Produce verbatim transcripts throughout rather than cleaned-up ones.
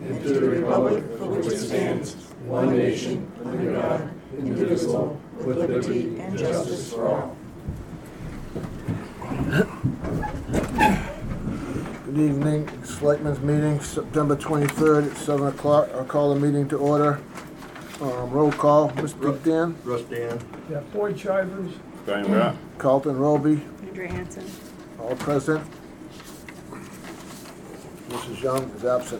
and to the republic for which it stands, one nation, under God, indivisible, with liberty and justice for all. Good evening, Selectmen's meeting, September twenty-third at seven o'clock. I'll call the meeting to order. Um, roll call, Mister Dan, Russ Dan. Yeah, Boyd Chivers. Brian Rock. Carlton Roby, Andrea Hanson. all present. Missus Young is absent.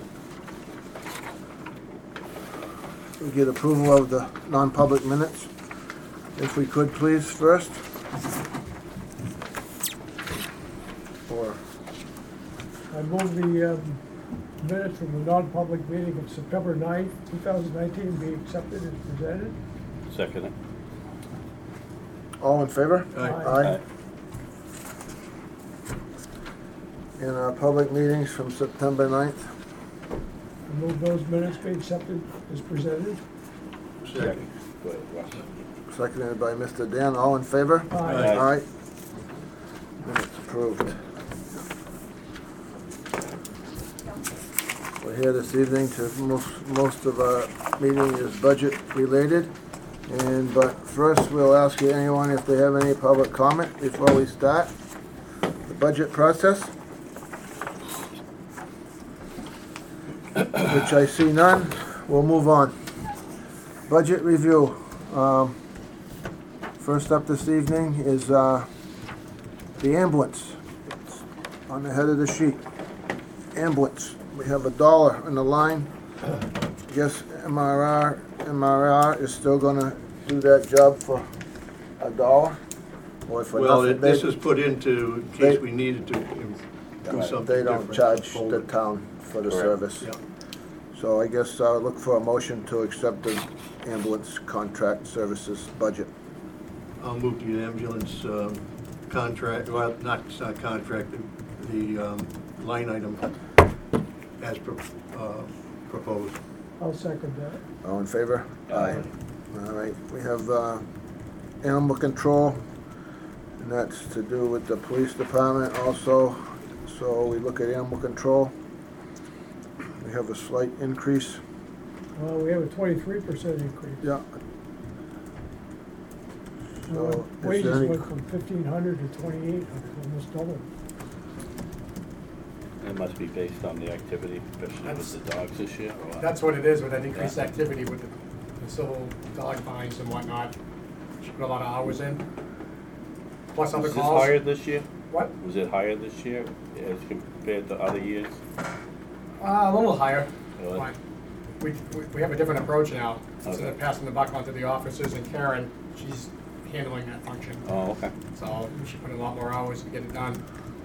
We get approval of the non-public minutes, if we could please first. Or, I move the um, minutes from the non-public meeting of September ninth, two thousand nineteen be accepted as presented. Second it. all in favor? Aye. Aye. In our public meetings from September ninth, I move those minutes be accepted as presented. Second. Go ahead, Russ. seconded by Mister Dan, all in favor? Aye. Aye. Minutes approved. We're here this evening to, most, most of our meeting is budget related. And, but first we'll ask you anyone if they have any public comment before we start the budget process. Which I see none, we'll move on. Budget review. Um, First up this evening is uh, the ambulance. It's on the head of the sheet. Ambulance. We have a dollar in the line. Guess M R R, M R R is still gonna do that job for a dollar? Or for Well, nothing? it- this They- is put into in they- case we needed to do something They don't different. charge Hold the it. town for the Correct. service. Yeah. So I guess I'll look for a motion to accept the ambulance contract services budget. I'll move to the ambulance um, contract, well, not uh, contract, the- the um, line item as pro- uh, proposed. I'll second that. All in favor? Aye. All right, we have uh, animal control, and that's to do with the police department also. So we look at animal control. We have a slight increase. Well, we have a twenty-three percent increase. Yeah. Uh, So, is there Wages any- went from fifteen hundred to twenty-eight hundred, almost double. It must be based on the activity, especially with the dogs this year, or what? That's what it is with that increased Yeah. activity with the, the civil dog fines and whatnot. She put a lot of hours in. Plus other Was this calls. higher this year? What? Was it higher this year as compared to other years? Uh, a little higher. Really? But we, we, we have a different approach now. Instead Okay. of passing the buck on to the officers and Karen, she's handling that function. Oh, okay. So we should put in a lot more hours to get it done.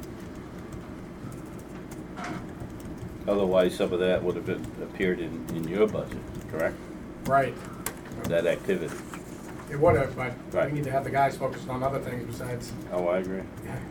Otherwise, some of that would have been, appeared in, in your budget, correct? Right. That activity. It would have, but Right. we need to have the guys focused on other things besides. Oh, I agree.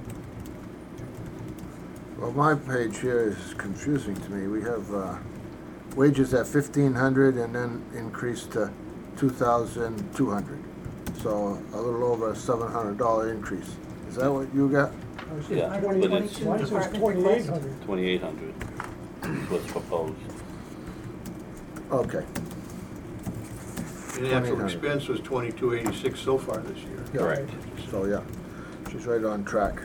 Well, my page here is confusing to me. We have uh, wages at fifteen hundred and then increased to two thousand two hundred. So a little over a seven hundred dollar increase. Is that what you got? Yeah, but it's Mine says twenty-eight hundred. twenty-eight hundred is what's proposed. Okay. And the actual twenty-eight hundred. expense was twenty-two eighty-six so far this year. Yeah. Correct. So, yeah, she's right on track.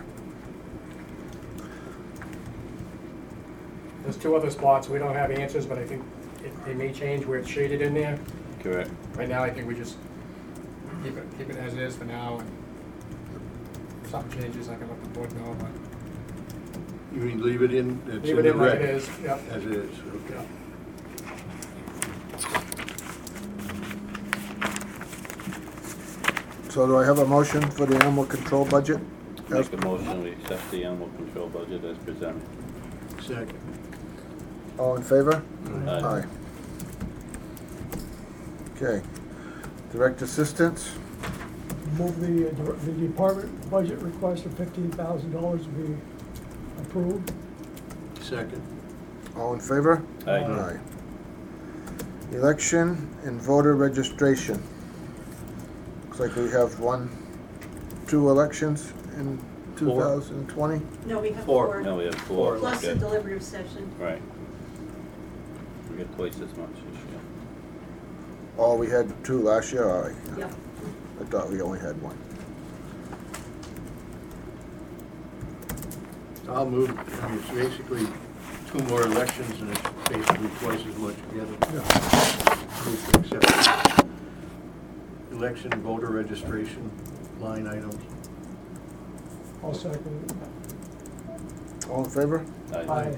There's two other spots, we don't have answers, but I think it, they may change where it's shaded in there. Correct. Right now, I think we just keep it, keep it as it is for now, and if something changes, I can let the board know, but You mean leave it in? It's leave it the in like rec, it is, yep. As it is, Yeah. okay. So do I have a motion for the animal control budget? Make a motion, we accept the animal control budget as presented. Second. All in favor? Aye. Aye. Okay. Direct assistance, Move the, uh, dir- the department budget request of fifteen thousand dollars be approved. Second. all in favor? Aye. Aye. Election and voter registration. Looks like we have one, two elections in two Four. thousand twenty. No, we have Four. four. No, we have four. Plus the Okay. deliberative session. Right. We get twice as much this year. Oh, we had two last year, all right. Yep. I thought we only had one. I'll move, I mean, it's basically two more elections and it's basically twice as much together. Move to accept election voter registration line items. I'll second it. All in favor? Aye.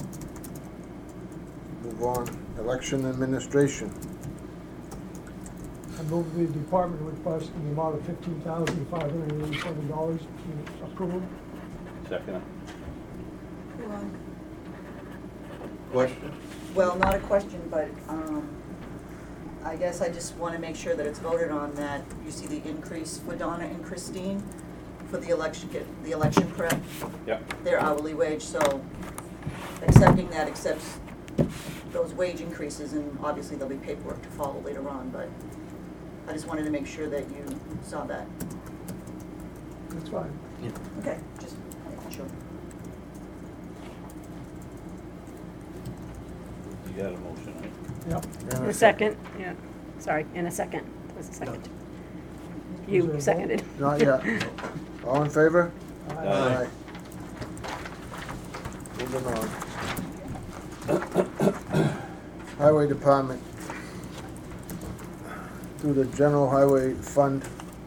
Move on, election administration. I move the department request in the amount of fifteen thousand five hundred eighty-seven dollars be approved. Second. Question? Well, not a question, but, um, I guess I just wanna make sure that it's voted on, that you see the increase for Donna and Christine for the election, get the election prep, Yep. their hourly wage, so accepting that accepts those wage increases, and obviously there'll be paperwork to follow later on, but I just wanted to make sure that you saw that. That's fine. Okay, just making sure. You got a motion, right? Yep. And A second, yeah, sorry, in a second, there's a second. Is there You a vote? seconded. Not yet. All in favor? Aye. Moving on. Highway Department. Through the General Highway Fund.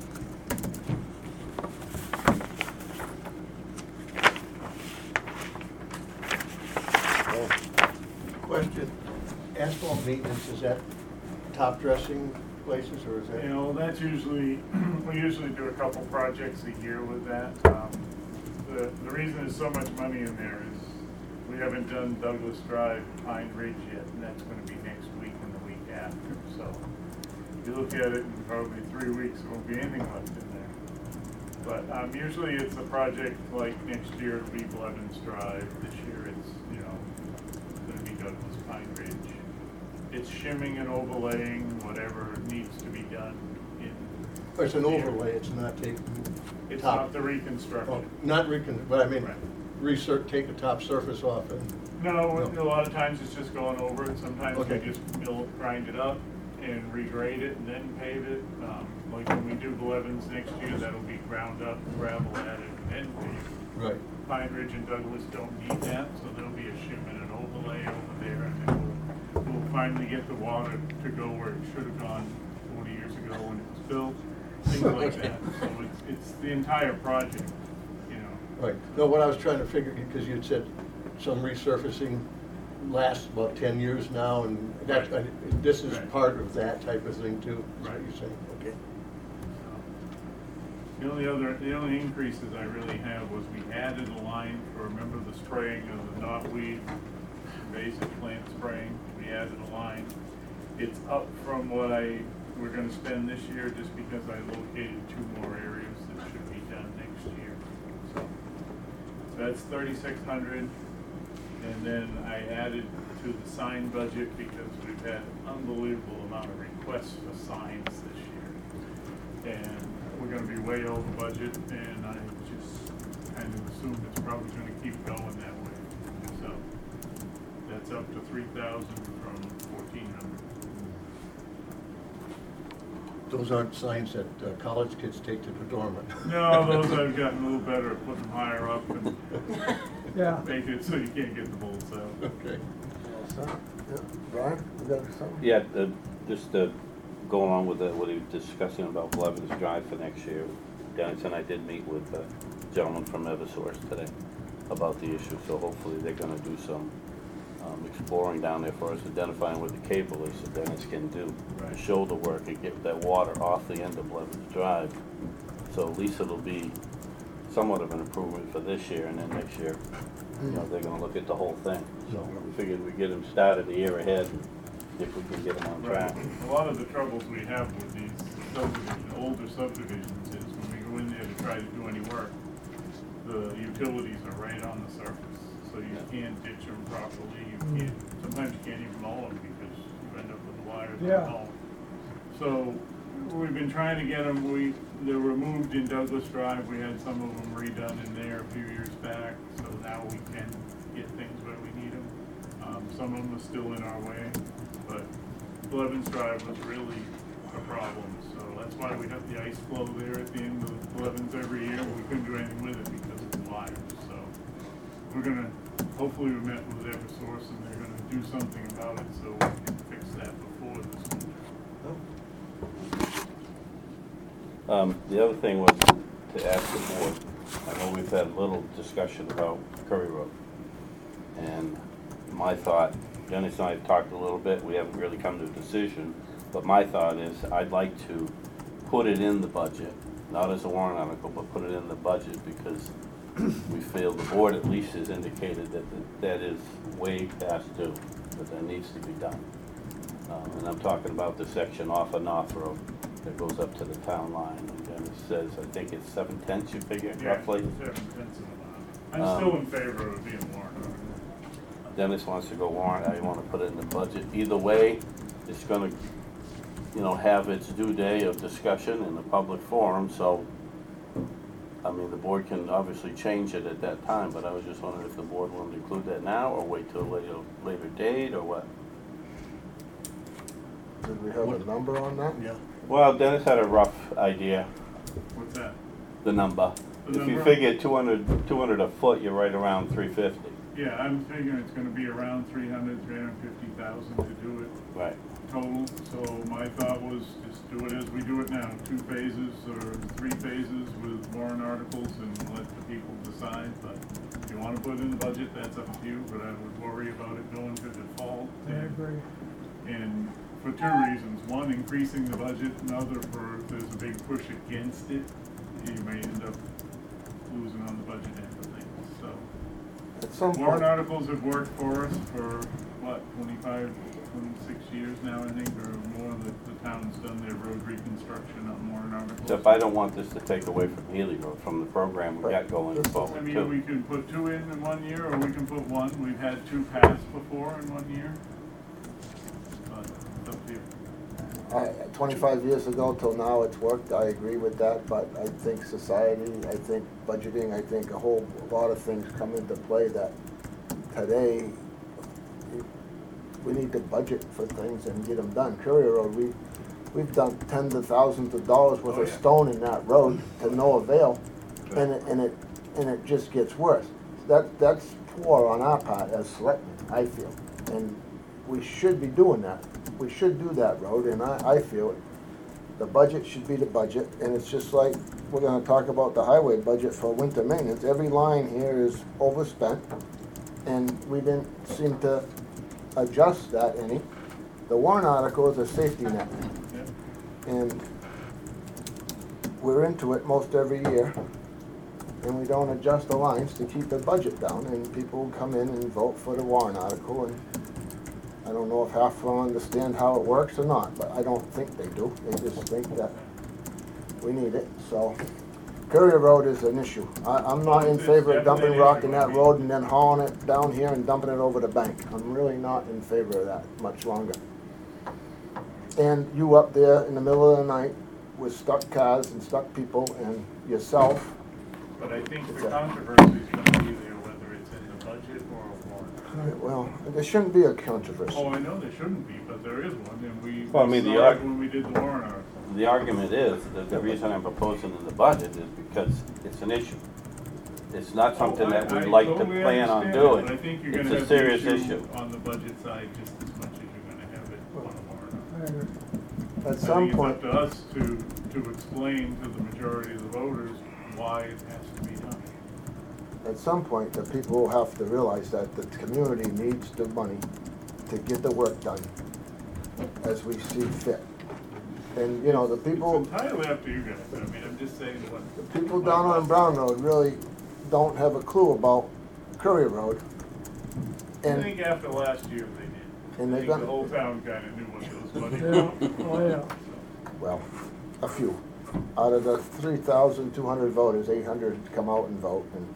Question, asphalt maintenance, is that top dressing places or is that? You know, that's usually, we usually do a couple projects a year with that. Um, The, the reason there's so much money in there is we haven't done Douglas Drive, Pine Ridge yet, and that's gonna be next week and the week after. So if you look at it, in probably three weeks, there won't be anything left in there. But um, usually it's a project like next year it'll be Blevins Drive. This year it's, you know, gonna be Douglas Pine Ridge. It's shimming and overlaying whatever needs to be done in. Oh, it's an overlay, it's not taking. It's top- not the reconstruction. Oh, not recon, but I mean, Right. research, take the top surface off and, No, No. a lot of times it's just going over it. Sometimes we Okay. just mill, grind it up and regrade it and then pave it. Um, like when we do Blevins next year, that'll be ground up, gravel added, and then paved. right. Pine Ridge and Douglas don't need that, so there'll be a shim and an overlay over there, and then we'll, we'll finally get the water to go where it should have gone forty years ago when it was built, things like that. So it's, it's the entire project, you know. Right, no, what I was trying to figure, because you'd said some resurfacing lasts about ten years now, and that's, Right. this is Right. part of that type of thing too, is what Right. you're saying, okay. The only other, the only increases I really have was we added a line for, remember the spraying of the knotweed, invasive plant spraying, we added a line. It's up from what I, we're gonna spend this year just because I located two more areas that should be done next year. So that's thirty-six hundred. And then I added to the sign budget because we've had an unbelievable amount of requests for signs this year. And we're gonna be way over budget, and I just kind of assumed it's probably gonna keep going that way. So that's up to three thousand from fourteen hundred. Those aren't signs that uh, college kids take to the dormant. No, those I've gotten a little better at putting them higher up and Yeah. make it so you can't get the bolts out. Okay. Yeah. Brian, you got something? Yeah, uh, just to go along with the- what he was discussing about Blevins Drive for next year, Dennis and I did meet with a gentleman from Eversource today about the issue, so hopefully they're gonna do some um, exploring down there for us, identifying what the cable is, so Dennis can do the Right. shoulder work and get that water off the end of Blevins Drive. So at least it'll be somewhat of an improvement for this year, and then next year, you know, they're gonna look at the whole thing. So we figured we'd get them started a year ahead, if we can get them on Right. track. A lot of the troubles we have with these subdivision, older subdivisions is when we go in there to try to do any work, the utilities are right on the surface. So you can't ditch them properly, you can't, sometimes you can't even mow them because you end up with the wires on Yeah. the mow. So we've been trying to get them, we, they're removed in Douglas Drive, we had some of them redone in there a few years back, so now we can get things where we need them. Um, some some of them are still in our way, but Blevins Drive was really a problem, so that's why we have the ice flow there at the end of Blevins every year. We couldn't do anything with it because of the wires, so we're gonna, hopefully we met with Eversource and they're gonna do something about it so we can fix that before this winter. Um, the other thing was to ask the board, I know we've had a little discussion about Curry Road. And my thought, Dennis and I have talked a little bit, we haven't really come to a decision, but my thought is I'd like to put it in the budget, not as a warrant article, but put it in the budget because we feel the board at least has indicated that that- that is way past due, that that needs to be done. Um, and I'm talking about the section off of North Road that goes up to the town line, and Dennis says, I think it's seven tenths, you figure, Yeah, roughly? seven tenths of a mile. I'm Um, still in favor of it being warrant article. Dennis wants to go warrant, I want to put it in the budget. Either way, it's gonna, you know, have its due day of discussion in the public forum, so, I mean, the board can obviously change it at that time, but I was just wondering if the board wanted to include that now, or wait till a later, later date, or what? Did we have a number on that? Yeah. Well, Dennis had a rough idea, What's that? the number. The If you number? figure two hundred, two hundred a foot, you're right around three fifty. Yeah, I'm figuring it's gonna be around three hundred, three hundred fifty thousand to do it Right. total. So my thought was just do it as we do it now, two phases or three phases with warrant articles and let the people decide. But if you wanna put it in the budget, that's up to you, but I would worry about it going to default. I agree. And for two reasons. One, increasing the budget, another for if there's a big push against it, you may end up losing on the budget end of things, so. At some Warrant point, articles have worked for us for, what, twenty-five, twenty-six years now, I think, or more, that the town's done their road reconstruction on warrant articles. Except I don't want this to take away from Healy Road, from the program we got going I forward mean, we too. can put two in in one year, or we can put one, we've had two pass before in one year. But it's up to you. I, twenty-five years ago till now, it's worked, I agree with that, but I think society, I think budgeting, I think a whole lot of things come into play that today, we need to budget for things and get them done. Courier Road, we, we've done tens of thousands of dollars worth Oh, of yeah. stone in that road to no avail, and it, and it, and it just gets worse. That, that's poor on our part as selectmen, I feel, and we should be doing that. We should do that road, and I, I feel it. The budget should be the budget, and it's just like, we're gonna talk about the highway budget for winter maintenance. Every line here is overspent, and we didn't seem to adjust that any. The warrant article is a safety net, Yeah. and we're into it most every year, and we don't adjust the lines to keep the budget down, and people come in and vote for the warrant article, and I don't know if half of them understand how it works or not, but I don't think they do. They just think that we need it, so. Courier Road is an issue. I, I'm not in It's favor of dumping definitely an rock issue, in I that mean. road and then hauling it down here and dumping it over the bank. I'm really not in favor of that much longer. And you up there in the middle of the night with stuck cars and stuck people and yourself, But I think It's the a- controversy is gonna be there, whether it's in the budget or a warrant. well, there shouldn't be a controversy. Oh, I know there shouldn't be, but there is one, and we Well, I mean, the saw it arg- when we did the warrant article. The argument is, that the reason I'm proposing in the budget is because it's an issue. It's not something that Oh, I- we'd I like to totally plan on understand that, doing. But I think you're It's gonna a have serious the issue issue. on the budget side just as much as you're gonna have it on a warrant article. I agree. At some point, I think it's up to us to, to explain to the majority of the voters why it has to be done. at some point, the people will have to realize that the community needs the money to get the work done as we see fit. And, you know, the people, It's entirely up to you guys, I mean, I'm just saying what. the people down on Brown Road really don't have a clue about Courier Road. I And think after last year they did. And I they're think gonna- the whole town kinda knew what those money Yeah, were. oh, yeah. well, a few. Out of the three thousand two hundred voters, eight hundred come out and vote, and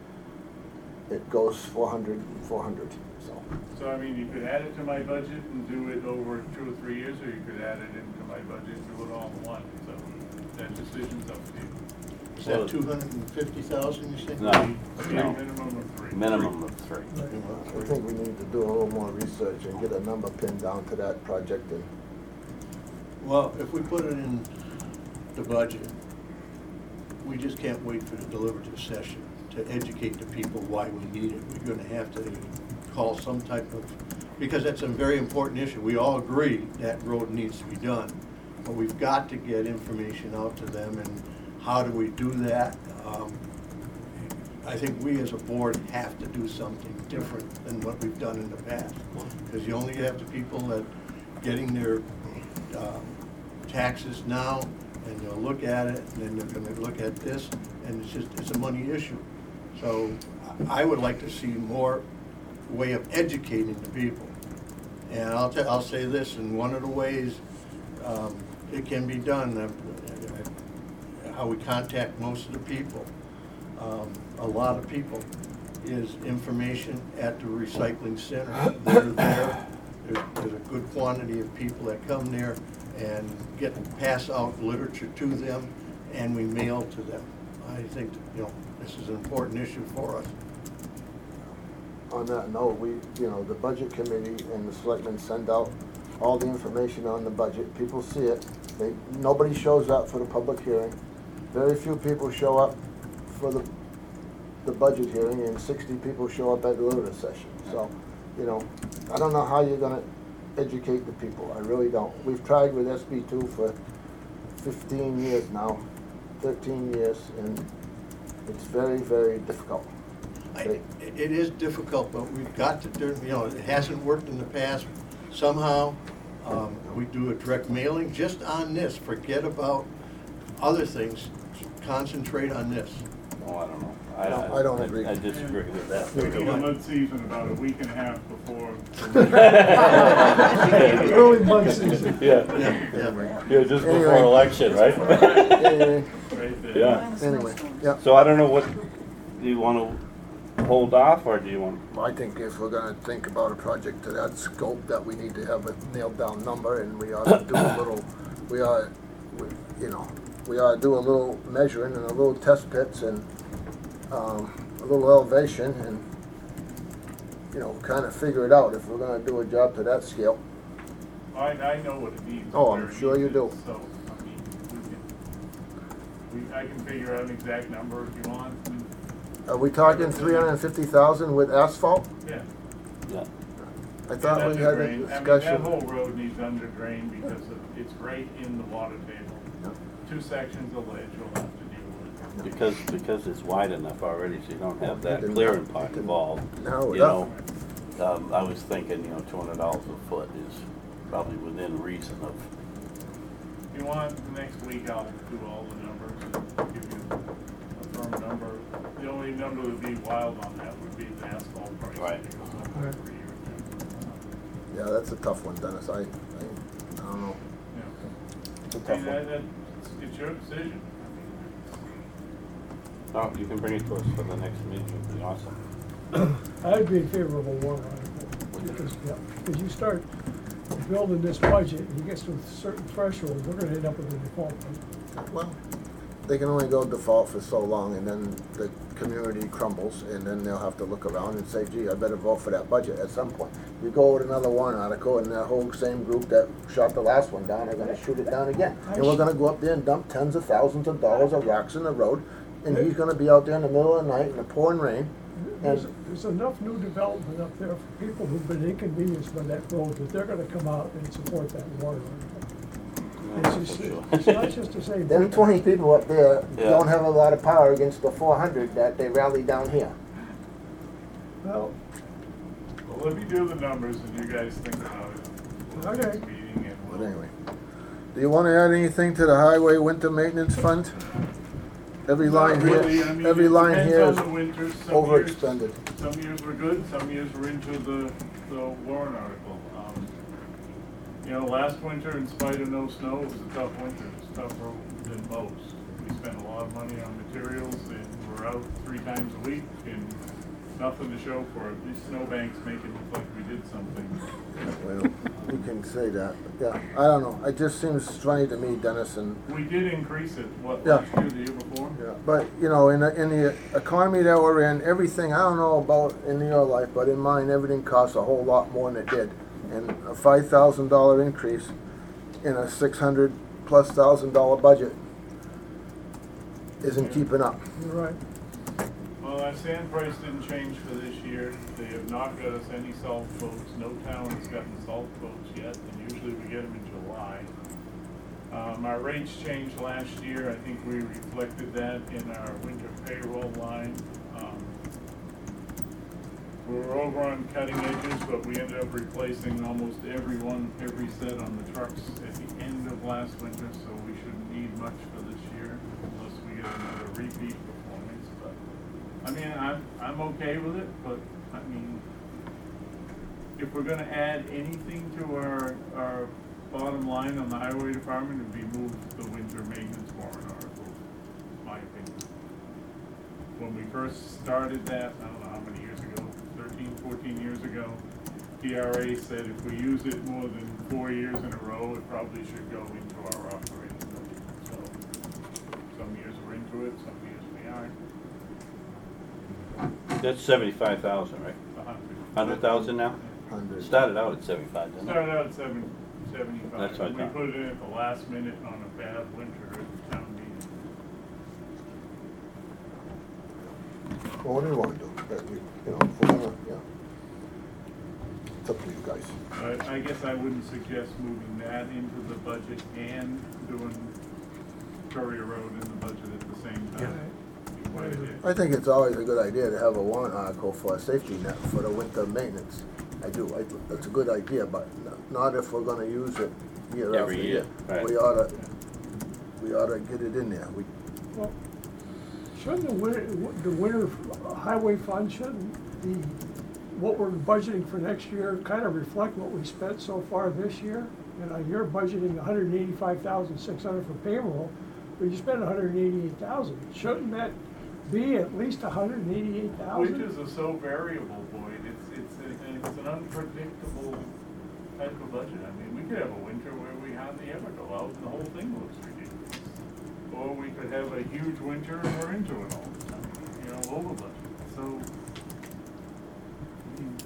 it goes four hundred, four hundred, so. So, I mean, you could add it to my budget and do it over two or three years, or you could add it into my budget and do it all in one, so that decision's up to you. Is that two hundred and fifty thousand, you think? No, Three, no, minimum of three. minimum of three. I think we need to do a little more research and get a number pinned down to that project and Well, if we put it in the budget, we just can't wait for the deliberative session to educate the people why we need it. We're gonna have to call some type of, because that's a very important issue. We all agree that road needs to be done, but we've got to get information out to them, and how do we do that? Um, I think we as a board have to do something different than what we've done in the past. Because you only have the people that getting their um, taxes now, and they'll look at it, and then they're gonna look at this, and it's just, it's a money issue. So I would like to see more way of educating the people. And I'll tell, I'll say this, in one of the ways um, it can be done, uh, how we contact most of the people, um, a lot of people, is information at the recycling center. They're there. There's, there's a good quantity of people that come there and get, pass out literature to them, and we mail to them. I think, that, you know, this is an important issue for us. on that note, we, you know, the budget committee and the selectmen send out all the information on the budget. People see it. They, nobody shows up for the public hearing. Very few people show up for the, the budget hearing, and sixty people show up at the deliberative session. So, you know, I don't know how you're gonna educate the people. I really don't. We've tried with S B two for fifteen years now, thirteen years, and it's very, very difficult. I, it is difficult, but we've got to do, you know, it hasn't worked in the past. Somehow, um, we do a direct mailing just on this. Forget about other things. Concentrate on this. Oh, I don't know. No, I don't agree. I disagree with that. We need a mud season about a week and a half before. Early mud season. Yeah, Yeah, yeah. yeah, just before Anyway. election, right? Anyway, Right there. Yeah. anyway, yeah. So I don't know what, do you wanna hold off, or do you want? I think if we're gonna think about a project to that scope, that we need to have a nailed down number, and we ought to do a little, we ought, we- you know, we ought to do a little measuring and a little test pits and, um, a little elevation and, you know, kinda figure it out if we're gonna do a job to that scale. I, I know what it needs. Oh, where I'm it sure you needs do. it, So, I mean, we can, we, I can figure out an exact number if you want. and- Are we talking three hundred and fifty thousand with asphalt? Yeah. Yeah. I thought we had a Underdrain. I mean, that discussion. whole road needs under drain because of, it's right in the water table. Yeah. Two sections of ledge you'll have to deal with. Because, because it's wide enough already, so you don't have that You can- clearing you part can involved. narrow it You up. know, um, I was thinking, you know, two hundred dollars a foot is probably within reason of, If you want, next week I'll do all the numbers and give you a firm number. The only number that would be wild on that would be the asphalt price. Right. It goes up Right. every year. Yeah, that's a tough one, Dennis. I, I, I don't know. Yeah. It's a I tough mean, one. that, that, it's- it's your decision. oh, you can bring it to us for the next meeting, it'd be awesome. I'd be in favor of a warrant article, because, yeah, because you start building this budget, and you get to a certain threshold, we're gonna end up with a default. Well, they can only go default for so long, and then the community crumbles, and then they'll have to look around and say, gee, I better vote for that budget at some point. You go with another warrant article, and that whole same group that shot the last one down are gonna shoot it down again. And we're gonna go up there and dump tens of thousands of dollars of rocks in the road, and he's gonna be out there in the middle of the night in the pouring rain. There's, there's enough new development up there for people who've been inconvenienced by that road, that they're gonna come out and support that warrant article. It's just, it's not just to say. Them twenty people up there Yeah. don't have a lot of power against the four hundred that they rally down here. Well, Well, let me do the numbers and you guys think about it. We'll have Okay. this meeting and But we'll- anyway, do you wanna add anything to the highway winter maintenance fund? Every line Not really. I here, mean, every it line depends here on is the winters. Some years- overextended. Some years were good, some years were into the, the warrant article. Um, You know, last winter, in spite of no snow, it was a tough winter, it was tougher than most. We spent a lot of money on materials, and we're out three times a week, and nothing to show for it. These snowbanks make it look like we did something. Well, we can say that, yeah, I don't know, it just seems funny to me, Dennis, and, We did increase it, what, Yeah. last year, the year before? yeah, but, you know, in the, in the economy that we're in, everything, I don't know about in your life, but in mine, everything costs a whole lot more than it did. And a five thousand dollar increase in a six hundred plus thousand dollar budget isn't keeping up. You're right. Well, our sand price didn't change for this year. They have not got us any salt boats. No town has gotten salt boats yet, and usually we get them in July. Um, our rates changed last year. I think we reflected that in our winter payroll line. Um, we were over on cutting edges, but we ended up replacing almost every one, every set on the trucks at the end of last winter, so we shouldn't need much for this year unless we get another repeat performance. But I mean, I'm, I'm okay with it, but, I mean, if we're gonna add anything to our, our bottom line on the highway department, it'd be move the winter maintenance warrant article, in my opinion. When we first started that, I don't know how many years ago, thirteen, fourteen years ago, P R A said if we use it more than four years in a row, it probably should go into our operating budget. So, some years we're into it, some years we aren't. That's seventy-five thousand, right? A hundred. Hundred thousand now? Hundred. Started out at seventy-five, didn't it? Started out at seven, seventy-five. That's what I We thought. put it in at the last minute on a bad winter at town meeting. Well, what do you wanna do? That we, you know, if we're gonna, yeah. It's up to you guys. I, I guess I wouldn't suggest moving that into the budget and doing Courier Road in the budget at the same time. Be quite a hit. I think it's always a good idea to have a warrant article for a safety net for the winter maintenance. I do, I, that's a good idea, but n- not if we're gonna use it year after Every year. year, right. We oughta, we oughta get it in there. We, Well, shouldn't the winter, the winter highway fund, shouldn't the, what we're budgeting for next year kind of reflect what we spent so far this year? And uh, you're budgeting one hundred eighty-five thousand six hundred for payroll, but you spent one hundred eighty-eight thousand. Shouldn't that be at least one hundred eighty-eight thousand? Wages are so variable, Boyd, it's, it's, a- it's an unpredictable type of budget. I mean, we could have a winter where we hardly ever go out and the whole thing looks ridiculous. Or we could have a huge winter and we're into it all the time, you know, over budget, so. I mean,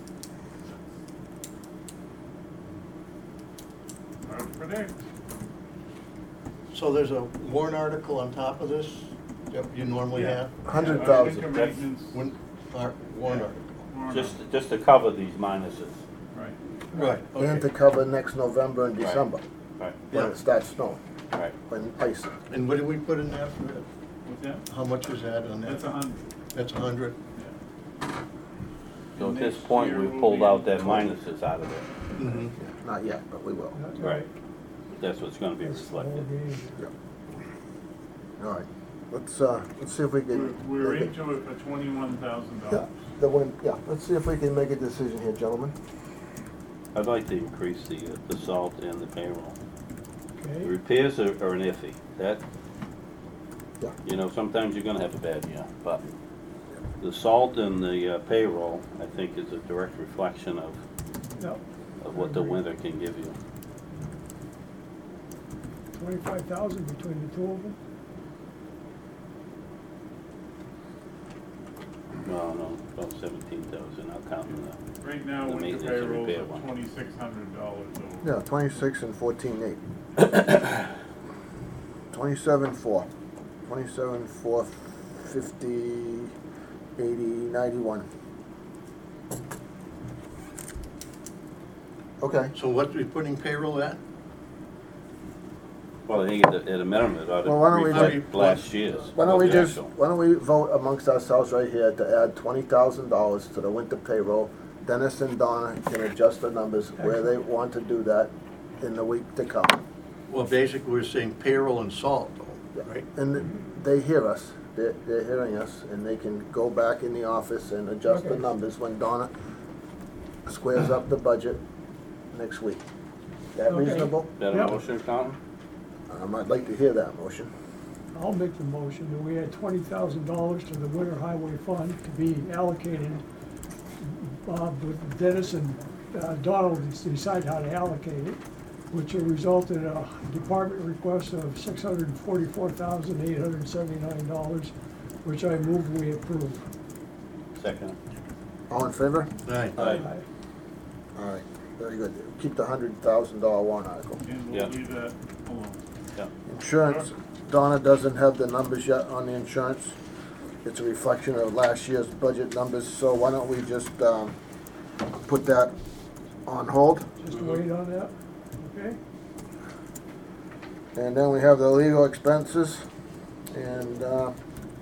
hard to predict. So there's a warrant article on top of this that you normally Yeah. have? Hundred Yeah, thousand. Winter That's- maintenance. When, uh, warrant Yeah. article? warrant Just, article. just to cover these minuses, Right. Right, and to okay. cover next November and Right. December, right, when Yeah. it starts snowing, right. when ice. And what did we put in there for that? What's that? How much is that on that? That's a hundred, That's a hundred? yeah. So at this Next point, year we will pulled be out that twenty. minuses out of it. Mm-hmm. Not yet, but we will. Right. That's what's gonna be That's the whole reflected. game. Yeah. All right, let's, uh, let's see if we We're, can. we're make it- into it for twenty-one thousand Yeah, dollars. the one, yeah, let's see if we can make a decision here, gentlemen. I'd like to increase the, uh, the salt and the payroll. Okay, Repairs are, are an iffy, that, Yeah. you know, sometimes you're gonna have a bad year, but the salt and the uh, payroll, I think, is a direct reflection of, yep, of what the winter can give you. twenty-five thousand between the two of them. No, no, about seventeen thousand, I'll count them now. Right now, The winter maintenance and payroll's repair at one. twenty-six hundred dollars over. Yeah, twenty-six and fourteen eight. Twenty-seven four. Twenty-seven four fifty, eighty, ninety-one. Okay, So what we putting payroll at? Well, I think at, a- at a minimum, it ought Well, why don't to we reflect just- last year's. why don't we what the just, actual- why don't we vote amongst ourselves right here to add twenty thousand dollars to the winter payroll? Dennis and Donna can adjust the numbers where they want to do that in the week to come. Well, basically, we're saying payroll and salt, though, right? And they hear us, they're, they're hearing us, and they can go back in the office and adjust the Okay. numbers when Donna squares up the budget next week. That Okay. reasonable? That a Yep. motion, Colin? Um, I'd like to hear that motion. I'll make the motion that we add twenty thousand dollars to the winter highway fund to be allocated, uh, with Dennis and uh, Donald will decide how to allocate it, which will result in a department request of six hundred and forty-four thousand, eight hundred and seventy-nine dollars, which I move we approve. Second. All in favor? Aye. Aye. All right, very good. Keep the hundred thousand dollar warrant article. And Yeah. we'll leave that alone. Yeah. Insurance, Donna doesn't have the numbers yet on the insurance. It's a reflection of last year's budget numbers, so why don't we just, um, put that on hold? Just wait on that, okay? And then we have the legal expenses, and, uh,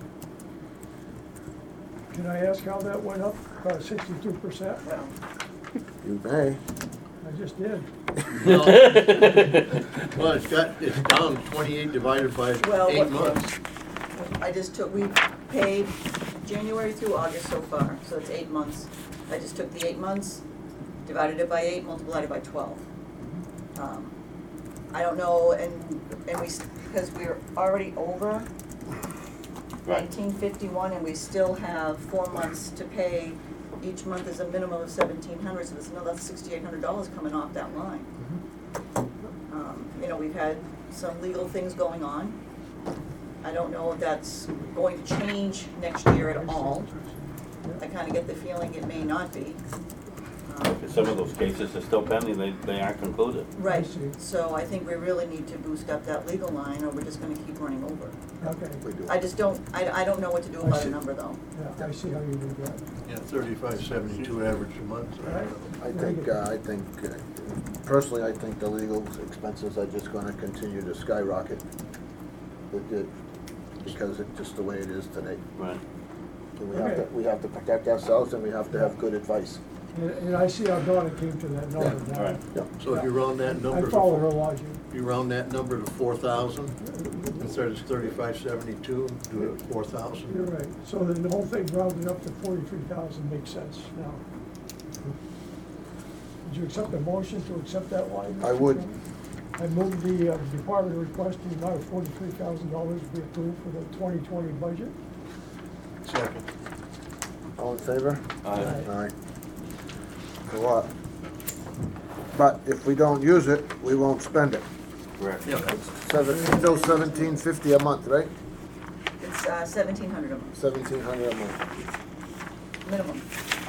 Can I ask how that went up, about sixty-two percent? Well, you may. I just did. Well, well, it's got, it's down twenty-eight divided by Well, eight what- months. I just took, we paid January through August so far, so it's eight months. I just took the eight months, divided it by eight, multiplied it by twelve. Um, I don't know, and, and we, s- because we're already over Right. nineteen fifty-one, and we still have four months to pay. Each month is a minimum of seventeen hundred, so there's another sixty-eight hundred dollars coming off that line. Um, you know, we've had some legal things going on. I don't know if that's going to change next year at all. I kinda get the feeling it may not be. Um, Some of those cases are still pending, they, they aren't concluded. Right, see. so I think we really need to boost up that legal line, or we're just gonna keep running over. Okay, We do. I just don't, I, I don't know what to do I about see. a number though. yeah, I see how you do that. Yeah, thirty-five seventy-two average a month. All right. I think, uh, I think, uh, personally, I think the legal expenses are just gonna continue to skyrocket. It did, because it's just the way it is today. Right. And we have to, Okay. we have to protect ourselves, and we have to have good advice. And, and I see how Donna came to that number Yeah, now. right. Yeah. So if you round that I number follow her to, logic. you round that number to four thousand, instead of thirty-five seventy-two, do it at four You're thousand. right. So then the whole thing rounded up to forty-three thousand makes sense now. Would you accept the motion to accept that line? I would. I move the uh, department request the amount of forty-three thousand dollars be approved for the twenty twenty budget. Second. All in favor? Aye. Aye. Go up. But if we don't use it, we won't spend it. Correct. Yeah. Seven, still seventeen fifty a month, right? It's, uh, seventeen hundred a month, Seventeen hundred a month. minimum.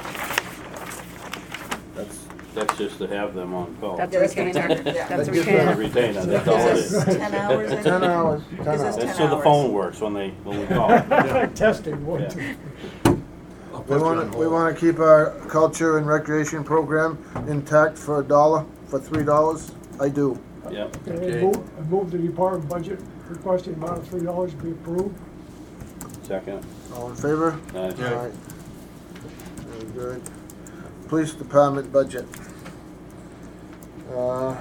That's, That's just to have them on call. That's Yeah, a that's gonna retainer. take- yeah. That's a That gives A retainer. retainer, that's all it Gives us is. ten hours, I think. ten hours, ten Gives us hours. ten That's so the hours. phone works when they, when we call. Testing, one, Yeah. two. I'll We put you on wanna, we hold. wanna keep our culture and recreation program intact for a dollar, for three dollars? I do. Yep. Okay, I Okay. move, I move the department budget requesting amount of three dollars be approved. Second. All in favor? Aye. Yeah. Aye. Very good. Police department budget. Uh,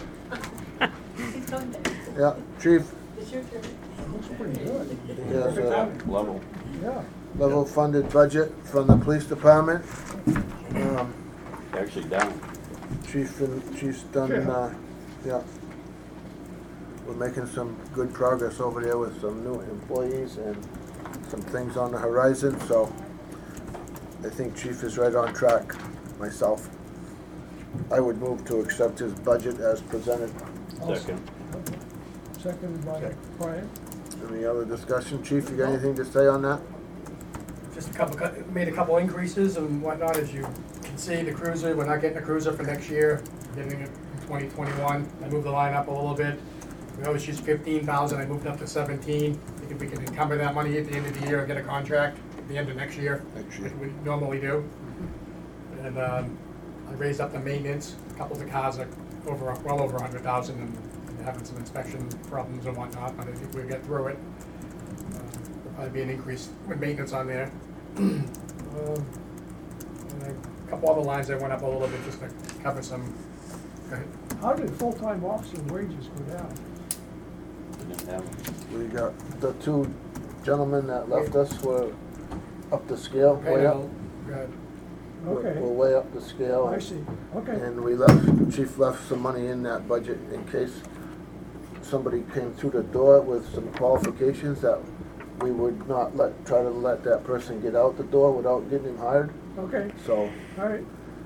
yeah, chief, Looks pretty good. he has a Level. Yeah. level funded budget from the police department. Um, Actually down. Chief and, chief's done, Yeah. uh, yeah. We're making some good progress over there with some new employees and some things on the horizon, so I think chief is right on track, myself. I would move to accept his budget as presented. Second. Seconded by Okay. Brian. Any other discussion? Chief, you got anything to say on that? Just a couple, cut- made a couple increases and whatnot, as you can see, the cruiser, we're not getting a cruiser for next year, we're getting it in twenty twenty-one. I moved the line up a little bit. We always use fifteen thousand, I moved it up to seventeen. I think we can encumber that money at the end of the year and get a contract at the end of next year, Next year. like we normally do. And, um, I raised up the maintenance, a couple of the cars are over, well over a hundred thousand and having some inspection problems and whatnot, but I think we'll get through it. Uh, There'll probably be an increase with maintenance on there. Um, and A couple other lines that went up a little bit just to cover some, go ahead. How did full-time officer wages go down? Didn't have it. We got the two gentlemen that left us were up the scale, way up. Go ahead. We're- Okay. We're way up the scale. I see, okay. And we left, chief left some money in that budget in case somebody came through the door with some qualifications that we would not let, try to let that person get out the door without getting him hired. Okay, So, all right.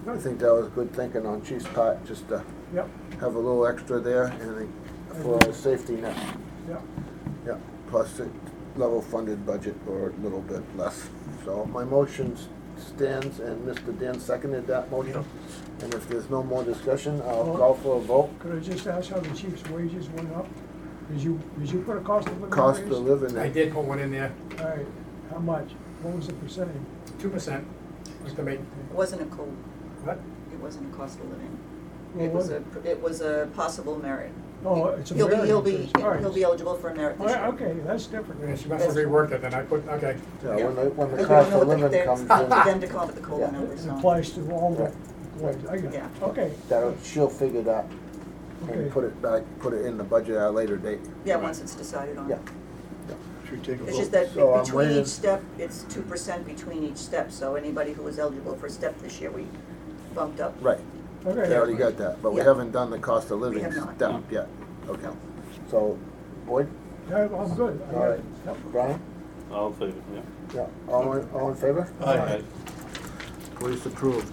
I think that was good thinking on Chief's part, just to Yep, have a little extra there and for a safety net. yep. Yeah, plus a level funded budget or a little bit less. So my motion stands and Mister Dan seconded that motion. And if there's no more discussion, I'll Well- call for a vote. Could I just ask how the chief's wages went up? Did you, did you put a cost of living Cost raise? of living. I did put one in there, All right, how much? What was the percentage? two percent, just to make, It wasn't a co, what? it wasn't a cost of living. Well, It was a, what- it was a possible merit. Oh, it's a He'll be, merit he'll be, increase. All right. he'll be eligible for a merit All this right, year. okay, that's different. Yeah, she must have reworked it then, I put, okay. Yeah, when the, when the Because we cost don't know of what the- living they're comes expected in, then to come up with the COLA Yeah. numbers, It so. applies to all the, Right. employees. I got it. Yeah. Okay, that, she'll figure that okay. and put it back, put it in the budget at a later date. Yeah, once it's decided on. Yeah. Should we take a vote? It's just that So I'm between waiting. each step, it's two percent between each step, so anybody who was eligible for step this year, we bumped up. Right, Okay. they already got that, but we Yeah. haven't done the cost of living have not. step yet. Okay, so, Boyd, Yeah, I'm good. I got all it. right, Yep. Brian? All in favor, yeah. Yeah, all in, all in favor? Aye. Police approved.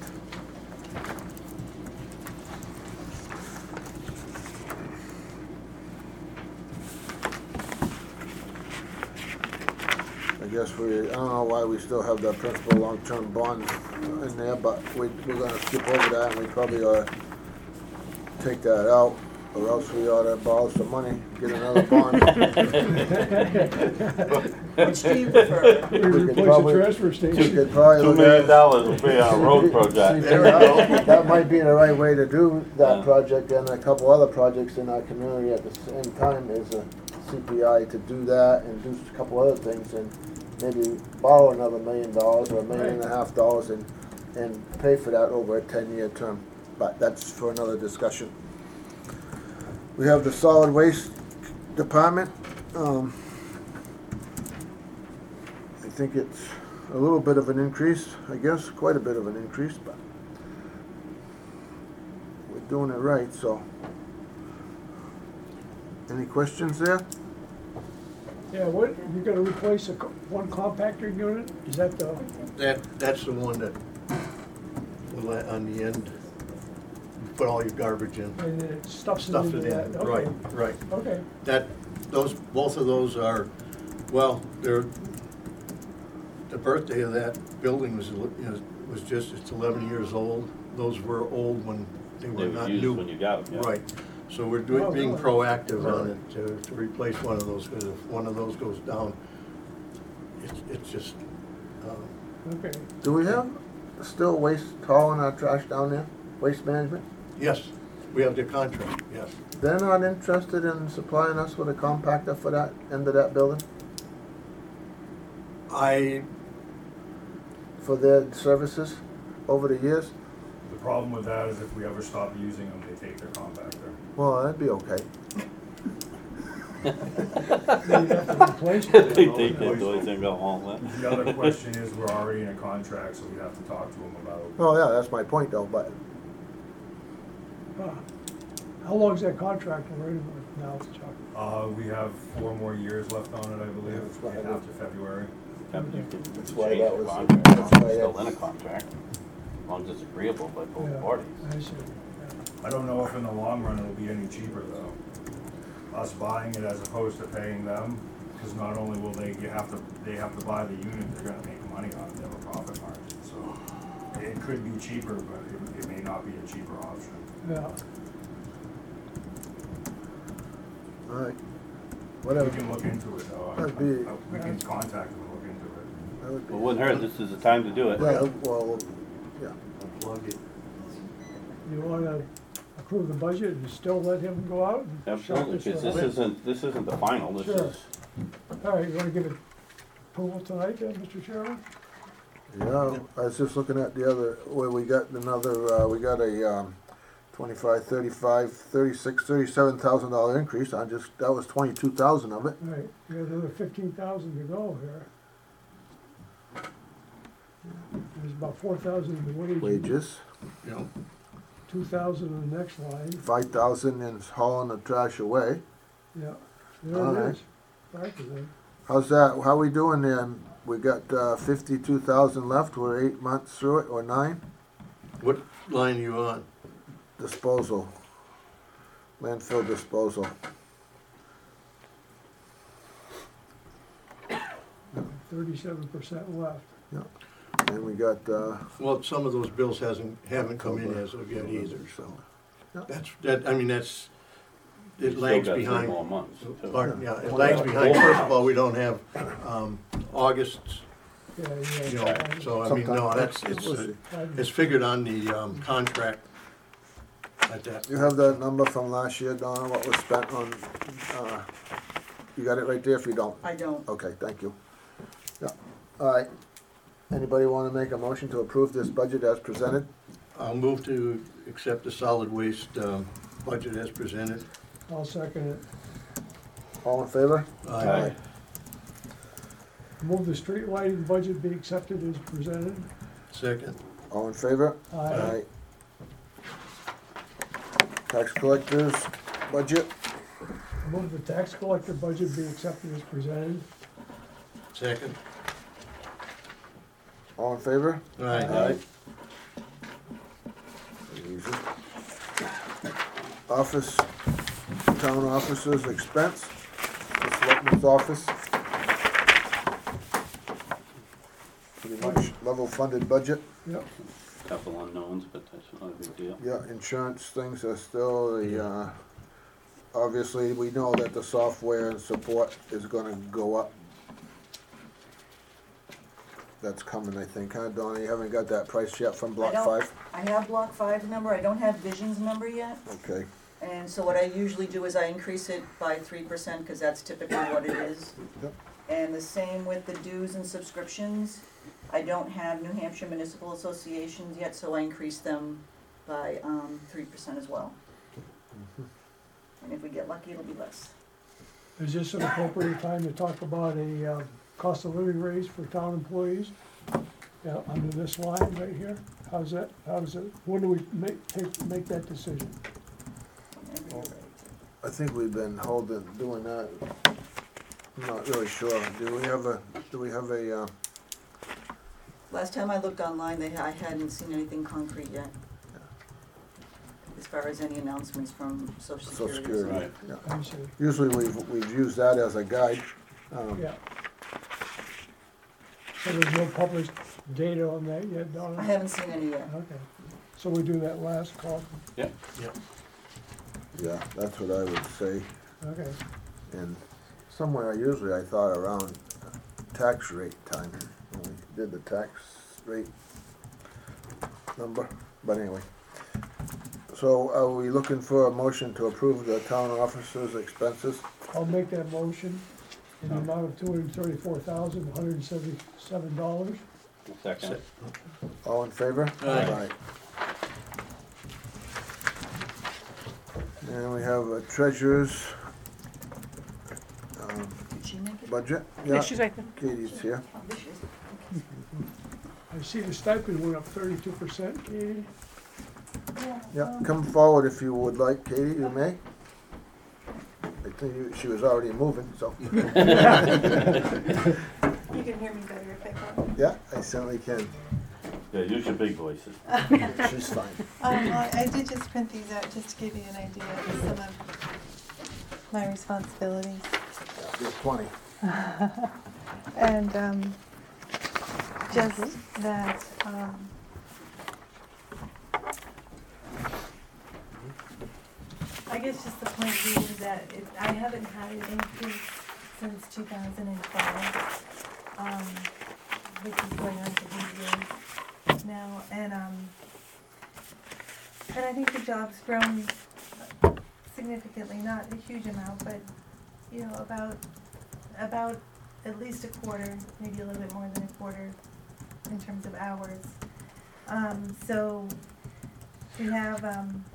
I guess we, I don't know why we still have that principal long-term bond in there, but we, we're gonna skip over that and we probably ought to take that out, or else we ought to borrow some money, get another bond. Which do you prefer? We We could replace the probably- transfer We station. could probably Two look million at. dollars will be on a road project. See, That that might be the right way to do that Yeah. project, and a couple other projects in our community at the same time is a C P I to do that and do a couple other things and maybe borrow another million dollars or a million and a half dollars and, and pay for that over a ten-year term. But that's for another discussion. We have the solid waste department. Um, I think it's a little bit of an increase, I guess, quite a bit of an increase, but we're doing it right, so. Any questions there? Yeah, what, you're gonna replace a, co- one compactor unit? Is that the, That, that's the one that, will let- on the end, you put all your garbage in, and it stuffs it stuff into it that? in, Okay. right, right. Okay, That, those, both of those are, well, they're, the birthday of that building was, you know, was just, it's eleven years old. Those were old when they They were were not used new. when you got them, yeah. Right, so we're Oh, doing, being really? proactive on it to, to replace one of those, because if one of those goes down, it's, it's just, um, okay. Do we have still waste hauling our trash down there? Waste management? yes, we have the contract, yes. They're not interested in supplying us with a compactor for that end of that building, I, for their services over the years? The problem with that is if we ever stop using them, they take their compactor. Well, that'd be okay. Then you have to replace it. They take their toys and go home, huh? The other question is, we're already in a contract, so we have to talk to them about, Oh, yeah, that's my point though, but Ah. How long's that contract already with now, Chuck? uh, we have four more years left on it, I believe, That's right. after February. Yeah, but you can That's why change that the was- contract, that's it's why still that- in a contract, as long as it's agreeable by Yeah, both parties. I see, yeah. I don't know if in the long run it'll be any cheaper though. Us buying it as opposed to paying them, because not only will they get- have to, they have to buy the unit, they're gonna make money on it, they have a profit margin, so. It could be cheaper, but it, it may not be a cheaper option. Yeah, all right, We whatever. can look into it though. That'd be- I- I- We can contact them and look into it. That would be- It wouldn't hurt, this is the time to do it. Yeah, well, yeah. unplug it. you wanna approve the budget and still let him go out? and shop Absolutely, this because this around? isn't, this isn't the final, this Sure. is, All right, you wanna give it approval tonight then, Mister Chairman? Yeah, I was just looking at the other, where we got another, uh, we got a, um, twenty-five, thirty-five, thirty-six, thirty-seven thousand dollar increase, I just, that was twenty-two thousand of it. All right, we got another fifteen thousand to go here. There's about four thousand in the wages. Wages, You know, Two thousand on the next line, five thousand in hauling the trash away. yeah, there All it right. is. Back to them. How's that, how we doing there? We got, uh, fifty-two thousand left, we're eight months through it, or nine? what, line are you on? Disposal, landfill disposal. Thirty-seven percent left. And we got, uh. Well, some of those bills hasn't, haven't come in as of yet either, so. Yeah. That's, that, I mean, that's, You it still lags got three behind. more months, too. Or, yeah, it lags behind. First of all, we don't have, um, August, Yeah, you yeah. know, so I mean, no, Sometime. that's, it's, We'll uh, see. it's figured on the, um, contract at that. You have that number from last year, Donna, what was spent on, uh, you got it right there if you don't? I don't. Okay, thank you. Yeah, all right. Anybody wanna make a motion to approve this budget as presented? I'll move to accept the solid waste, um, budget as presented. I'll second it. All in favor? Aye. Move the street lighting budget be accepted as presented. Second. All in favor? Aye. Tax collectors, budget, Move the tax collector budget be accepted as presented. Second. all in favor? Aye. Easy. Office, town officers expense, the selectman's office. Pretty much level funded budget. Yep. Couple unknowns, but that's not a big deal. Yeah, insurance things are still the, uh, obviously, we know that the software and support is gonna go up. That's coming, I think, huh, Donna? You haven't got that price yet from block I don't- five? I have block five number, I don't have Vision's number yet. Okay, And so what I usually do is I increase it by three percent, cause that's typically what it is. Yep. And the same with the dues and subscriptions. I don't have New Hampshire Municipal Associations yet, so I increase them by, um, three percent as well. And if we get lucky, it'll be less. Is this an appropriate time to talk about a, uh, cost of living raise for town employees? Yeah, under this line right here, how's that, how's it, when do we make, take, make that decision? Whenever you're ready to. I think we've been holding, doing that, I'm not really sure. Do we have a, do we have a, uh, Last time I looked online, they, I hadn't seen anything concrete yet. As far as any announcements from Social social Security. security? Right. Yeah. I see, Usually we've, we've used that as a guide. Um, yeah. So there's no published data on that yet, Donna? I haven't seen any yet. Okay, so we do that last call, Yep. Yeah, that's what I would say. okay. And somewhere, usually I thought around tax rate time, when we did the tax rate number, but anyway. So are we looking for a motion to approve the town officers' expenses? I'll make that motion in the amount of two hundred and thirty-four thousand, one hundred and seventy-seven dollars. Second. All in favor? Aye. And we have a treasurer's, um, Did she make it? budget. Yeah, Yeah, she's right there. Katie's here. Oh, this is, I see the stipend went up thirty-two percent, Katie. Yeah, come forward if you would like, Katie, you may. I think you- she was already moving, so. You can hear me better if I come. Yeah, I certainly can. Yeah, use your big voices. She's fine. Um, well, I did just print these out just to give you an idea of some of my responsibilities. There's plenty. And, um, just that, um, I guess just the point being that it, I haven't had an increase since two thousand twelve, um, which is going on to eight years now, and, um, and I think the job's grown significantly, not a huge amount, but, you know, about, about at least a quarter, maybe a little bit more than a quarter in terms of hours. Um, so we have, um,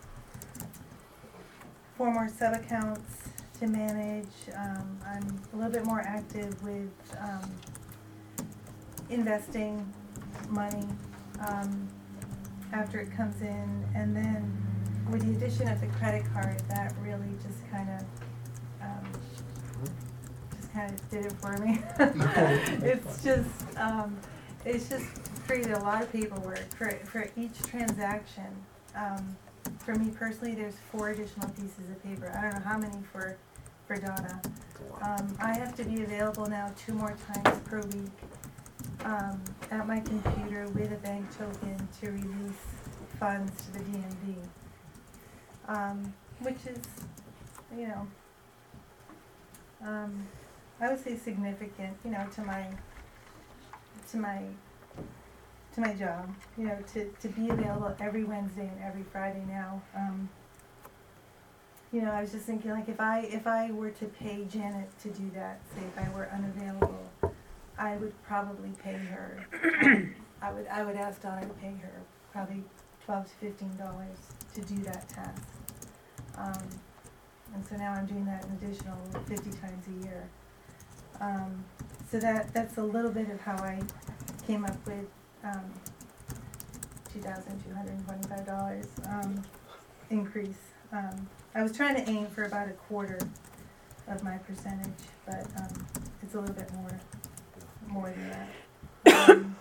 four more sub-accounts to manage. Um, I'm a little bit more active with, um, investing money, um, after it comes in. And then with the addition of the credit card, that really just kind of, um, just kind of did it for me. It's just, um, it's just created a lot of paperwork for, for each transaction. Um, for me personally, there's four additional pieces of paper. I don't know how many for, for Donna. Um, I have to be available now two more times per week, um, at my computer with a bank token to release funds to the D M V. Um, which is, you know, um, I would say significant, you know, to my, to my, to my job, you know, to, to be available every Wednesday and every Friday now. Um, you know, I was just thinking, like, if I, if I were to pay Janet to do that, say if I were unavailable, I would probably pay her, um, I would, I would ask Donna to pay her probably twelve to fifteen dollars to do that task. Um, and so now I'm doing that an additional fifty times a year. Um, so that, that's a little bit of how I came up with, um, two thousand two hundred and twenty-five dollars, um, increase. Um, I was trying to aim for about a quarter of my percentage, but, um, it's a little bit more, more than that. Um,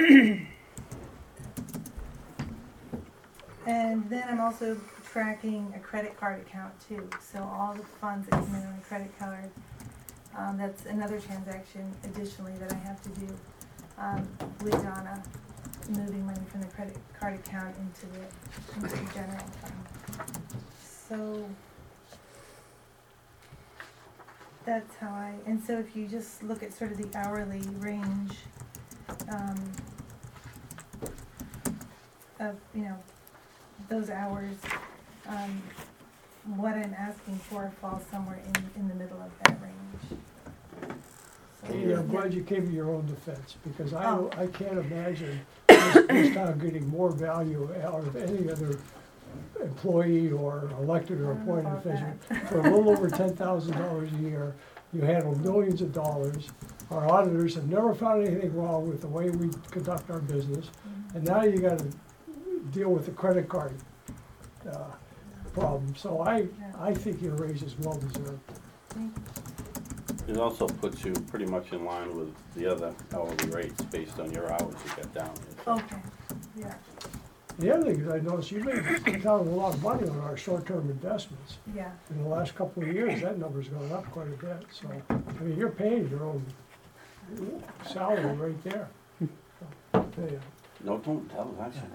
and then I'm also tracking a credit card account too, so all the funds that come in on a credit card, um, that's another transaction additionally that I have to do, um, with Donna, moving money from the credit card account into the, into the general fund. So, that's how I, and so if you just look at sort of the hourly range, um, of, you know, those hours, um, what I'm asking for falls somewhere in, in the middle of that range. So, Yeah, I'm glad you came to your own defense, because I, Oh. I can't imagine this, this town getting more value out of any other employee or elected or I don't know appointed about official. that. For a little over ten thousand dollars a year, you handle millions of dollars. Our auditors have never found anything wrong with the way we conduct our business, Mhm. and now you gotta deal with the credit card, uh, problem. So I, I think your raise is well deserved. Thank you. It also puts you pretty much in line with the other hourly rates based on your hours you got down there. So Okay, yeah, The other thing is I noticed you made the town a lot of money on our short-term investments. yeah. In the last couple of years, that number's gone up quite a bit, so, I mean, you're paying your own salary right there. So, yeah. No, don't tell, actually.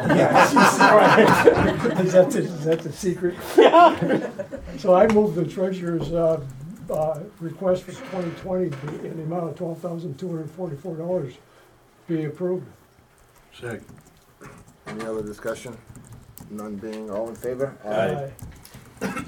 Uh, Is that the, is that the secret? So I moved the treasurer's, uh, uh, request for twenty twenty be- in the amount of twelve thousand two hundred and forty-four dollars be approved. Second. Any other discussion? None being, all in favor? Aye.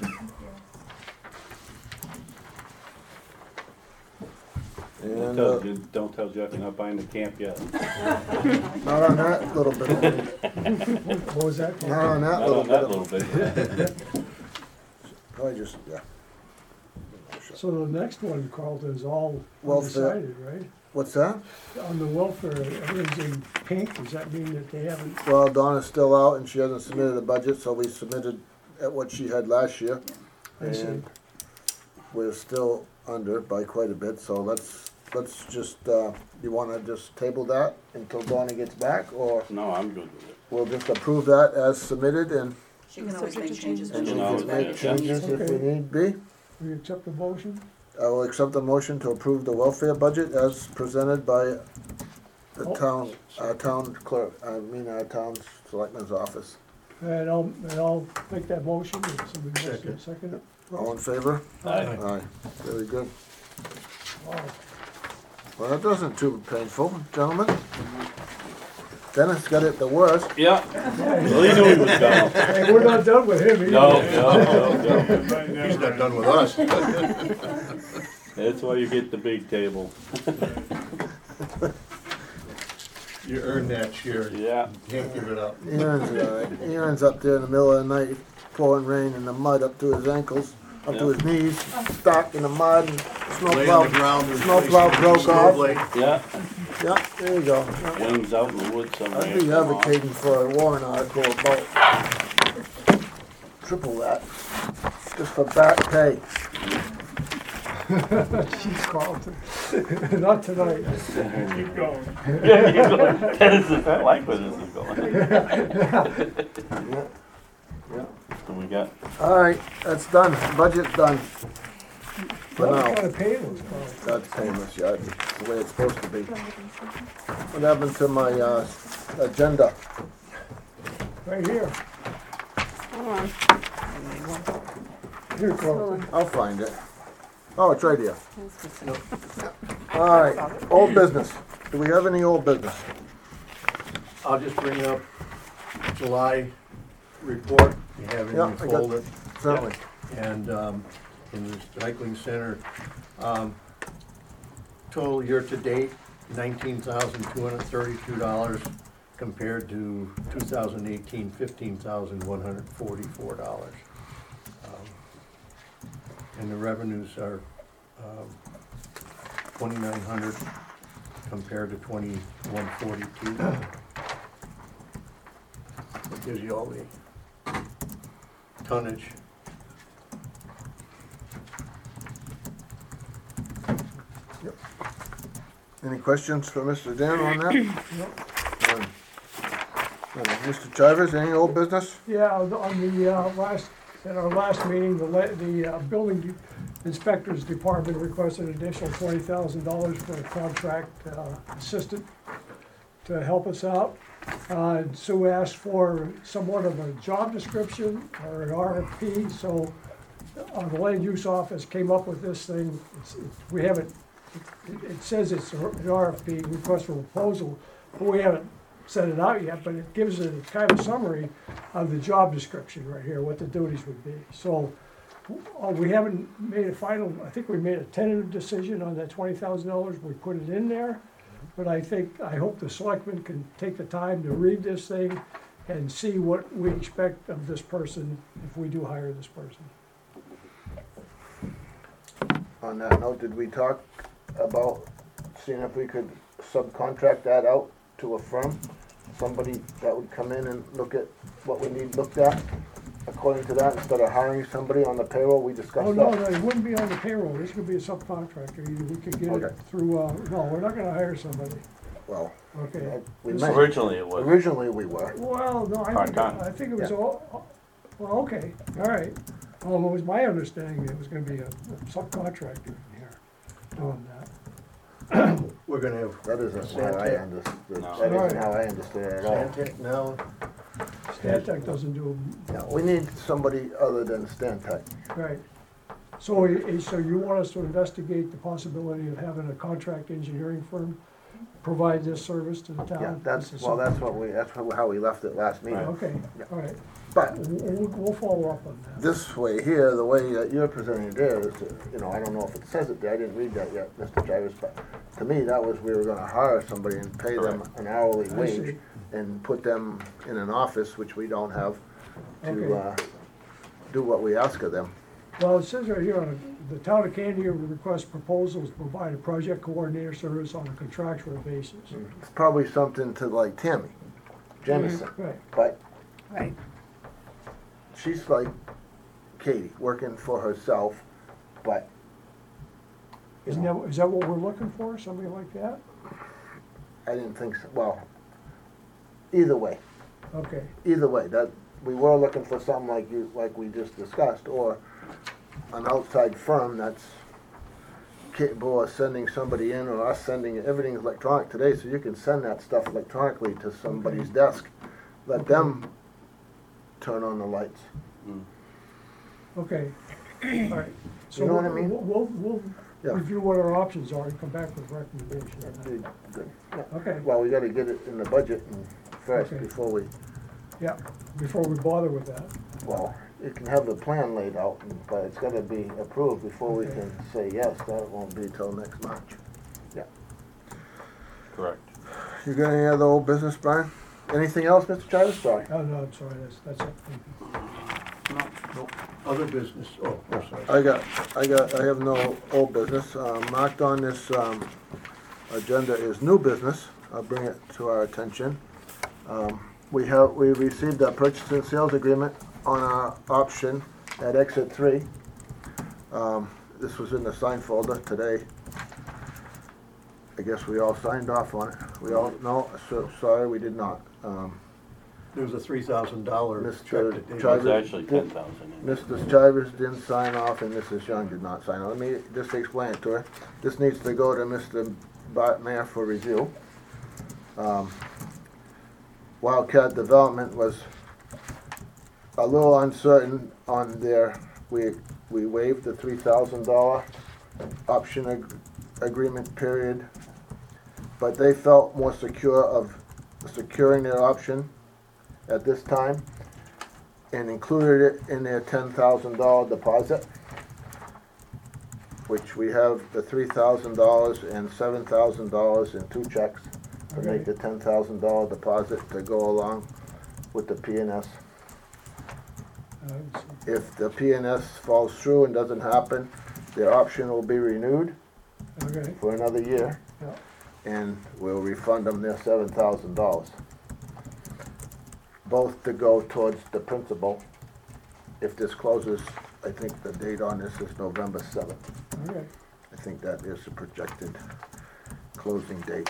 Don't And, tell, uh, you- don't tell Jeff you're not buying the camp yet. not on that little bit of money, What was that? not on that Not little on bit that of, little bit. probably just, yeah. So the next one, Carlton, is all Welfare. undecided, right? What's that? On the welfare, everything's in pink, does that mean that they haven't, Well, Donna's still out and she hasn't submitted a budget, so we submitted at what she had last year. I see. And we're still under by quite a bit, so let's, let's just, uh, you wanna just table that until Donna gets back, or No, I'm good with it. we'll just approve that as submitted and, She can always make changes when and she we can gets can always back. make changes if we Okay. need be. we accept the motion? I will accept the motion to approve the welfare budget as presented by the Oh. town, our town clerk, I mean, our town selectman's office. And I'll, and I'll make that motion, if somebody wants to second it. All in favor? Aye. Aye, very good. Wow. Well, that wasn't too painful, gentlemen. Dennis got it the worst. Yeah, well, he knew he was coming. Hey, we're not done with him either. No, no, no, no. He's not done with us. That's why you get the big table. You earned that share. You Yeah. can't give it up. Aaron's all right. Aaron's up there in the middle of the night, pouring rain in the mud up to his ankles, up to his knees, stuck in the mud, and Lay snowplow. on the ground and snowplow place broke snow off. blade. Yeah, Yeah, there you go. Yeah. wings out in the woods somewhere. I'd be advocating for a warrant article about triple that, just for back pay. Chief Carlton. Not tonight. Keep going. Yeah, you go. Dennis is, I like where this is going. Yeah. Yeah. And we got, All right, that's done, budget's done. For What now, kind of payments, Carl? that's painless, yeah, it's the way it's supposed to be. What happened to my, uh, agenda? Right here. Hold on. Here, Hold Carlton. on. I'll find it. Oh, it's right here. That's good. All right, old business. Do we have any old business? I'll just bring up July report, you have it in Yeah, your I got- folder. Certainly. And um, in the recycling center, um, total year-to-date, nineteen thousand two hundred thirty-two dollars compared to two thousand eighteen, fifteen thousand one hundred forty-four dollars. And the revenues are um, twenty-nine hundred compared to twenty-one forty-two. It gives you all the tonnage. Any questions for Mister Dan on that? None. None. Mister Chivers, any old business? Yeah, on the- on the, uh, last, at our last meeting, the, la- the, uh, building inspector's department requested an additional twenty thousand dollars for a contract, uh, assistant to help us out. Uh, Sue asked for somewhat of a job description or an R F P, so, uh, the land use office came up with this thing. It's, it's, we haven't, it, it says it's an R F P, request for proposal, but we haven't sent it out yet, but it gives it a kind of summary of the job description right here, what the duties would be. So, uh, we haven't made a final, I think we made a tentative decision on that twenty thousand dollars, we put it in there. But I think, I hope the selectmen can take the time to read this thing and see what we expect of this person if we do hire this person. On that note, did we talk about seeing if we could subcontract that out to a firm? Somebody that would come in and look at what we need looked at according to that, instead of hiring somebody on the payroll, we Oh, discussed no, that. no, it wouldn't be on the payroll, this could be a subcontractor, Either we could get Okay. it through, uh, no, we're not gonna hire somebody, Well, okay? we This may, is- originally it was, originally we were. Well, no, I think, Part-time. I think it was Yeah. all, well, okay, all right. Um, it was my understanding it was gonna be a a subcontractor in here doing that. We're gonna have That isn't how I understood, No. that isn't Right. how I understood it at all. Stantec now, Stantec doesn't do, No, we need somebody other than Stantec. right. So, eh, so you want us to investigate the possibility of having a contract engineering firm provide this service to the town? Yeah, that's, This is well, that's something- what we, that's how we left it last meeting. Okay, Yeah. all right, But we'll, we'll- we'll follow up on that. this way here, the way that you're presenting it there is, that, you know, I don't know if it says it there, I didn't read that yet, Mister Chivers, but to me, that was, we were gonna hire somebody and pay them an hourly I wage see. and put them in an office, which we don't have, Okay. to, uh, do what we ask of them. Well, it says right here, on the town of Candia requests proposals to provide a project coordinator service on a contractual basis. It's probably something to like Tammy Jemison, Right, but Right. she's like Katie, working for herself, but, you isn't know, that, is that what we're looking for, somebody like that? I didn't think so, well, either way, Okay, either way, that, we were looking for something like you, like we just discussed, or an outside firm that's capable of sending somebody in, or us sending, everything's electronic today, so you can send that stuff electronically to somebody's Okay. desk. Let them turn on the lights. okay, all right. So You know what I we'll- mean? We'll, we'll Yeah. review what our options are and come back with recommendations on That'd be good. Yeah. that. Okay, Well, we gotta get it in the budget and first Okay. before we, yeah, before we bother with that. well, you can have the plan laid out, but it's gotta be approved before we Okay. can say yes, that won't be till next March. Yeah. correct. You got any other old business, Brian? Anything else, Mister Chavez? Sorry. Oh, no, I'm sorry, that's, that's it. Thank you. no, other business, oh, I'm sorry. I got, I got, I have no old business. Uh, marked on this, um, agenda is new business. I'll bring it to our attention. Um, we have, we received a purchase and sales agreement on our option at exit three. Um, this was in the sign folder today. I guess we all signed off on it. We all, no, so, sorry, we did not. Um, There was a three thousand dollar check Mister that Dave. Chivers- It's actually ten thousand. Missus Chivers didn't sign off and Missus Young did not sign off. Let me just explain it to her. This needs to go to Mister Bart Mayor for review. Um, Wildcat Development was a little uncertain on their, we, we waived the three thousand dollar option ag- agreement period, but they felt more secure of securing their option at this time and included it in their ten thousand dollar deposit, which we have the three thousand dollars and seven thousand dollars in two checks to make the ten thousand dollar deposit to go along with the P and S. Uh, If the P and S falls through and doesn't happen, their option will be renewed Okay, for another year, yeah, and we'll refund them their seven thousand dollars. Both to go towards the principal. If this closes, I think the date on this is November seventh. okay. I think that is the projected closing date.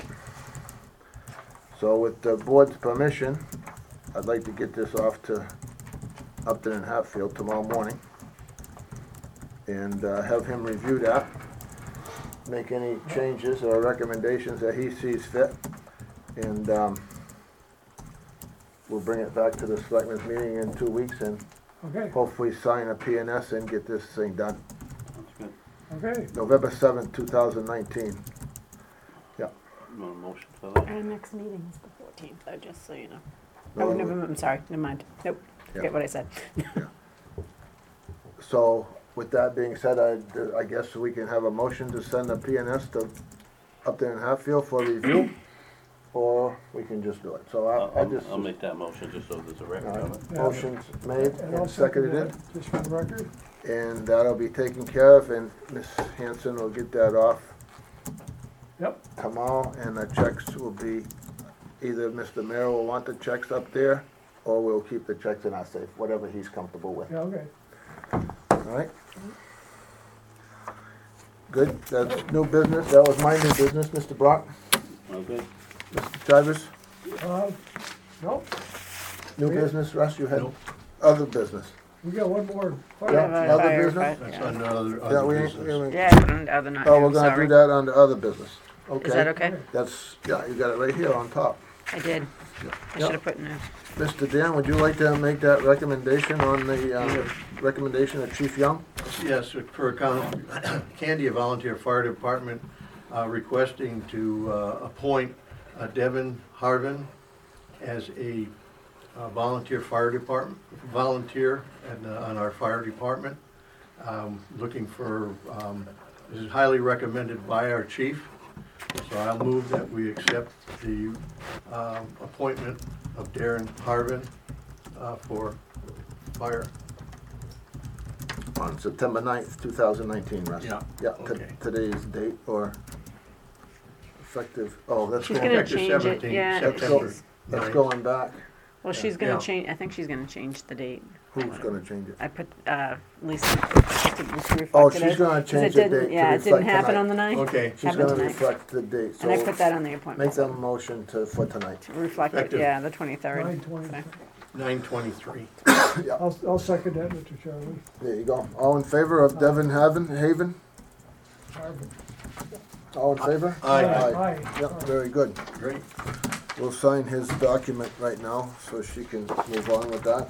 So with the board's permission, I'd like to get this off to Upton and Hatfield tomorrow morning and uh, have him review that, make any changes or recommendations that he sees fit, and um, we'll bring it back to the selectmen's meeting in two weeks and Okay, hopefully sign a P and S and get this thing done. That's good. okay. November seventh, two thousand nineteen. You want a motion for that? Our next meeting is the fourteenth, though, just so you know. No, Oh, never, I'm sorry, never mind. Nope, Yeah. forget what I said. So, with that being said, I, I guess we can have a motion to send the P and S to Upton and Hatfield for review, or we can just do it. So I'll, I, I I'll- just, I'll make that motion just so there's a record all of right, it. Yeah. motion's made And I'll and second seconded it, that, just for the record. and that'll be taken care of, and Miss Hanson will get that off Yep, tomorrow, and the checks will be, either Mister Mayor will want the checks up there, or we'll keep the checks in our safe, whatever he's comfortable with. yeah, okay. All right? Good, that's new business, that was my new business, Mister Brock, Okay. Mister Chivers, Uh, nope, new Yeah. business, Russ, you had Nope. other business. we got one more. We have a other fire business? fight, That's yeah. under other, Yeah, other we ain't, we business. ain't- Yeah, I put on the other not oh, new, we're gonna sorry. do that under other business, okay? Is that okay? That's, yeah, you got it right here on top. I did. I Yeah. should have put in a, Mister Dan, would you like to make that recommendation on the, uh, recommendation of Chief Young? Yes, for account, Candia Volunteer Fire Department, uh, requesting to, uh, appoint uh, Devin Harvin as a uh, volunteer fire department, volunteer and, uh, on our fire department. Um, looking for, um, this is highly recommended by our chief. So I'll move that we accept the, um, appointment of Darren Harvin, uh, for fire. On September ninth, two thousand nineteen, Russ. Yeah, Yeah, t- okay. today's date, or effective, oh, that's She's going, gonna Effective change it, seventeenth yeah. September that's ninth. going back. well, she's Yeah. gonna change, I think she's gonna change the date. Who's gonna change it? I put, uh, Lisa, just to reflect Oh, it she's as- gonna 'cause change it the didn't- date to Yeah, it didn't reflect happen tonight. on the ninth. Okay. She's Happened gonna tonight. reflect the date, And I so put that on the make appointment. them motion to, for tonight. To reflect it, Effective. yeah, the twenty-third. Nine twenty. Nine twenty-three. I'll, I'll second that, Mister Chairman. There you go. All in favor of Devin Haven, Haven? Harvard. All in favor? Aye. Aye. Yep, very good. Great. We'll sign his document right now, so she can move on with that.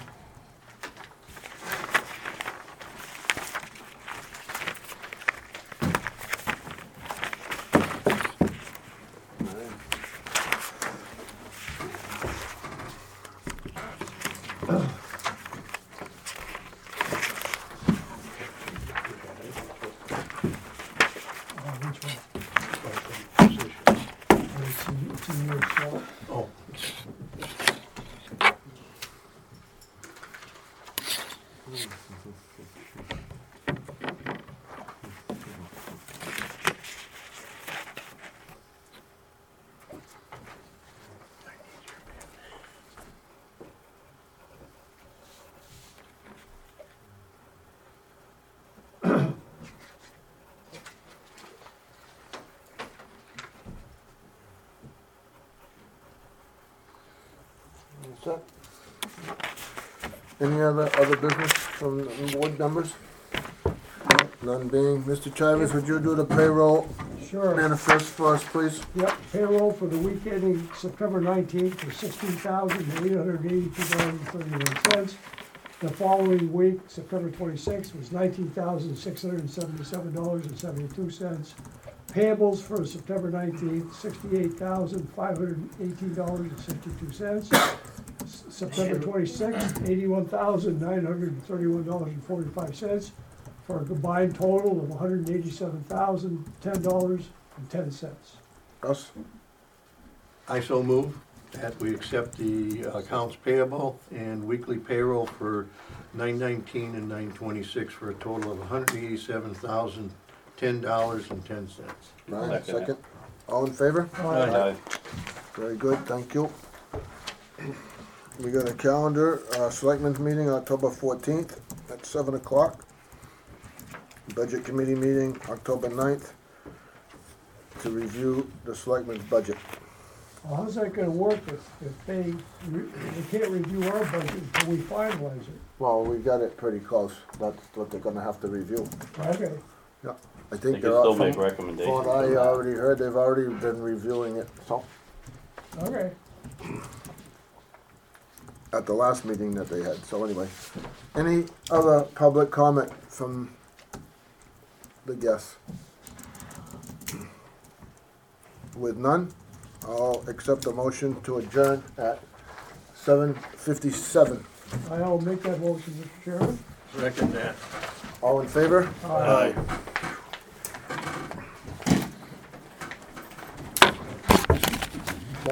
Oh, which one? It's in- it's in your cell. Oh. set? Any other, other business from the board members? None being, Mister Chivers, would you do the payroll Sure. manifest for us, please? Yep, payroll for the week ending September nineteenth for sixteen thousand eight hundred eighty-two dollars and thirty-one cents. The following week, September twenty-sixth, was nineteen thousand six hundred seventy-seven dollars and seventy-two cents. Payables for September nineteenth, sixty-eight thousand five hundred eighteen dollars and sixty-two cents. September twenty-sixth, eighty-one thousand nine hundred thirty-one dollars and forty-five cents, for a combined total of one hundred eighty-seven thousand ten dollars and ten cents. Us? I so move that we accept the accounts payable and weekly payroll for nine nineteen and nine twenty-six for a total of one hundred eighty-seven thousand ten dollars and ten cents. Ryan, Second. second. All in favor? Aye. Very good, thank you. We got a calendar, uh, selectmen's meeting, October fourteenth at seven o'clock. Budget committee meeting, October ninth, to review the selectmen's budget. Well, how's that gonna work if, if they, re- they can't review our budget until we finalize it? Well, we got it pretty close, that's what they're gonna have to review. Okay, I They think can they're still out make from, recommendations. from what I already heard, they've already been reviewing it, so, okay. at the last meeting that they had, so anyway. Any other public comment from the guests? With none, I'll accept the motion to adjourn at seven fifty-seven. I'll make that motion, Mister Chairman. Second that. All in favor? Aye.